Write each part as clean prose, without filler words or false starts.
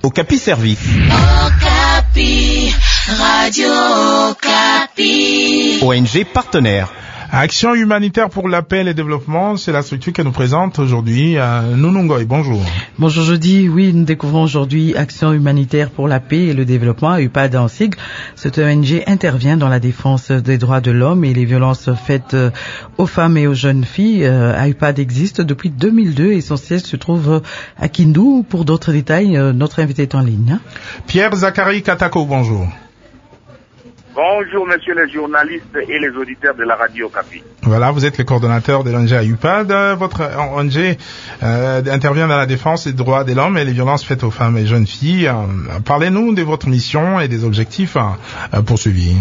Okapi Service. Okapi, Radio Okapi. ONG partenaire. Action humanitaire pour la paix et le développement, c'est la structure qu'elle nous présente aujourd'hui. Nounungoy, bonjour. Bonjour Jody, oui, nous découvrons aujourd'hui Action humanitaire pour la paix et le développement, UPAD en sigle. Cette ONG intervient dans la défense des droits de l'homme et les violences faites aux femmes et aux jeunes filles. UPAD existe depuis 2002 et son siège se trouve à Kindu. Pour d'autres détails, notre invité est en ligne. Pierre Zachary Katako, bonjour. Bonjour, monsieur les journalistes et les auditeurs de la radio Okapi. Voilà, vous êtes le coordonnateur de l'ONG UPAD. Votre ONG intervient dans la défense des droits de l'homme et les violences faites aux femmes et jeunes filles. Parlez-nous de votre mission et des objectifs poursuivis.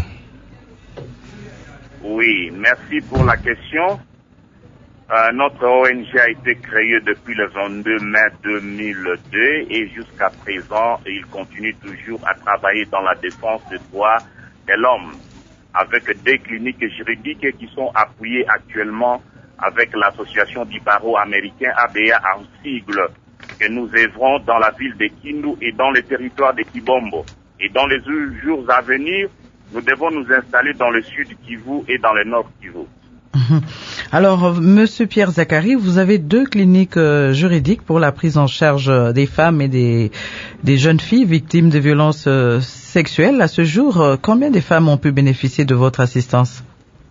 Oui, merci pour la question. Notre ONG a été créée depuis le 22 mai 2002 et jusqu'à présent, il continue toujours à travailler dans la défense des droits de l'homme, avec des cliniques juridiques qui sont appuyées actuellement avec l'association du barreau américain ABA en sigle, que nous œuvrons dans la ville de Kindu et dans le territoire de Kibombo. Et dans les jours à venir, nous devons nous installer dans le sud Kivu et dans le nord Kivu. Alors, Monsieur Pierre Zachary, vous avez 2 cliniques juridiques pour la prise en charge des femmes et des jeunes filles victimes de violences sexuelles. À ce jour, combien de femmes ont pu bénéficier de votre assistance?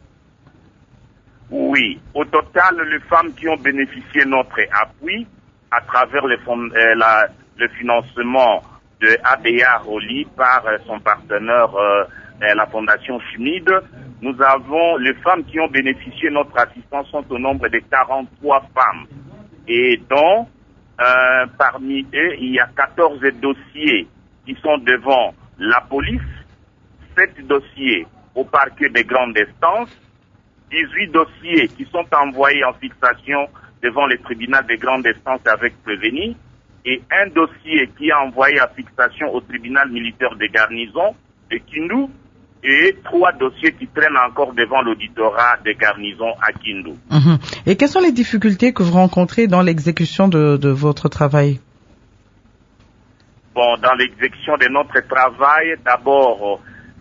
Oui, au total, les femmes qui ont bénéficié de notre appui à travers le financement de ABA Roli par son partenaire, la Fondation Schmid, nous avons les femmes qui ont bénéficié de notre assistance sont au nombre de 43 femmes. Et dont, parmi eux, il y a 14 dossiers qui sont devant la police, 7 dossiers au parquet des grandes instances, 18 dossiers qui sont envoyés en fixation devant le tribunal des grandes instances avec prévenu, et un dossier qui est envoyé à fixation au tribunal militaire de garnison de Kindu, et 3 dossiers qui traînent encore devant l'auditorat des garnisons à Kindu. Et quelles sont les difficultés que vous rencontrez dans l'exécution de votre travail? Bon, dans l'exécution de notre travail, d'abord,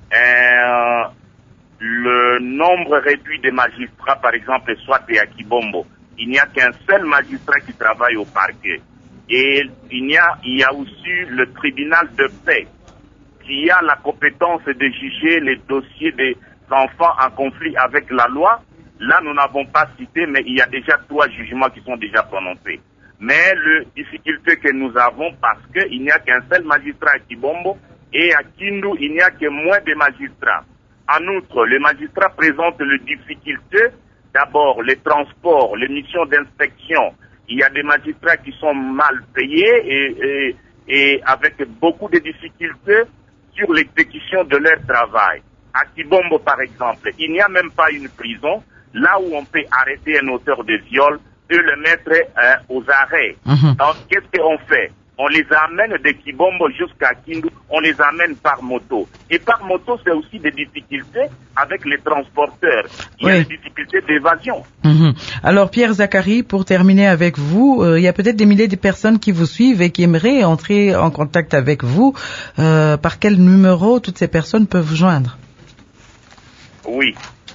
le nombre réduit de magistrats, par exemple, soit à Kibombo. Il n'y a qu'un seul magistrat qui travaille au parquet. Et il y a aussi le tribunal de paix, qui a la compétence de juger les dossiers des enfants en conflit avec la loi. Là, nous n'avons pas cité, mais il y a déjà 3 jugements qui sont déjà prononcés. Mais la difficulté que nous avons, parce qu'il n'y a qu'un seul magistrat à Kibombo, et à Kindu, il n'y a que moins de magistrats. En outre, les magistrats présentent les difficultés. D'abord, les transports, les missions d'inspection. Il y a des magistrats qui sont mal payés et avec beaucoup de difficultés sur l'exécution de leur travail. À Kibombo, par exemple, il n'y a même pas une prison, là où on peut arrêter un auteur de viol et le mettre aux arrêts. Donc, qu'est-ce qu'on fait? On les amène de Kibombo jusqu'à Kindu, on les amène par moto. Et par moto, c'est aussi des difficultés avec les transporteurs. Il y a des difficultés d'évasion. Alors, Pierre Zachary, pour terminer avec vous, il y a peut-être des milliers de personnes qui vous suivent et qui aimeraient entrer en contact avec vous. Par quel numéro toutes ces personnes peuvent vous joindre? Oui.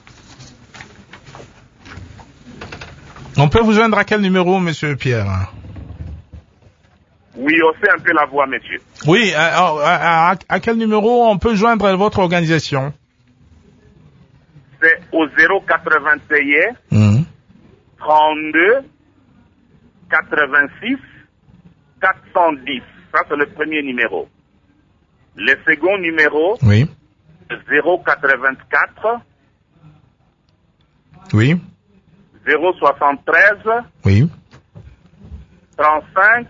On peut vous joindre à quel numéro, Monsieur Pierre? Oui, on fait un peu la voix, monsieur. Oui, à quel numéro on peut joindre votre organisation? C'est au 081 32 86 410. Ça, c'est le premier numéro. Le second numéro, 084 073 35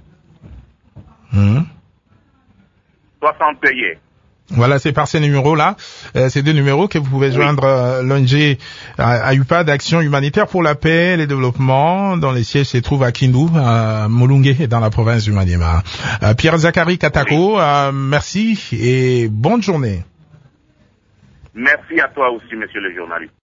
61. Voilà, c'est par ces numéros-là, ces 2 numéros que vous pouvez joindre l'ONG à UPAD, Action humanitaire pour la paix et le développement, dont les sièges se trouvent à Kindu, à Molunge, dans la province du Maniema. Pierre Zachary Katako, merci et bonne journée. Merci à toi aussi, monsieur le journaliste.